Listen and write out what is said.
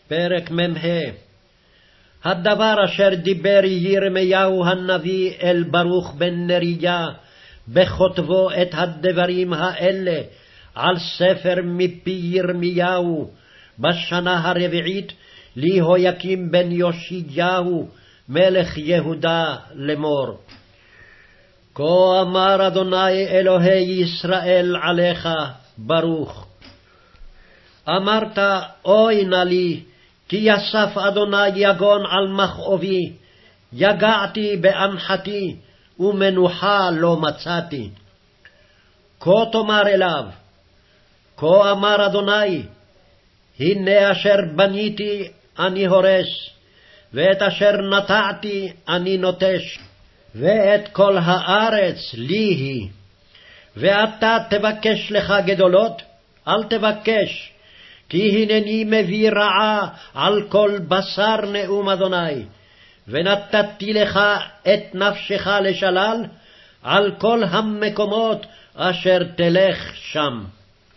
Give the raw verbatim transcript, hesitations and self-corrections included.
פרק מ"ה. הדבר אשר דיבר ירמיהו הנביא אל ברוך בן נריה, בכותבו את הדברים האלה על ספר מפי ירמיהו, בשנה הרביעית ליהויקים בן יאשיהו מלך יהודה לאמור. כה אמר אדוני אלוהי ישראל עליך, ברוך. אמרת, אוי נא לי, כי יסף אדוני יגון על מכאובי, יגעתי באנחתי, ומנוחה לא מצאתי. כה תאמר אליו, כה אמר אדוני, הנה אשר בניתי אני הורס, ואת אשר נטעתי אני נוטש, ואת כל הארץ לי היא. ואתה תבקש לך גדולות, אל תבקש, כי הנני מביא רעה על כל בשר נאום אדוני, ונתתי לך את נפשך לשלל על כל המקומות אשר תלך שם.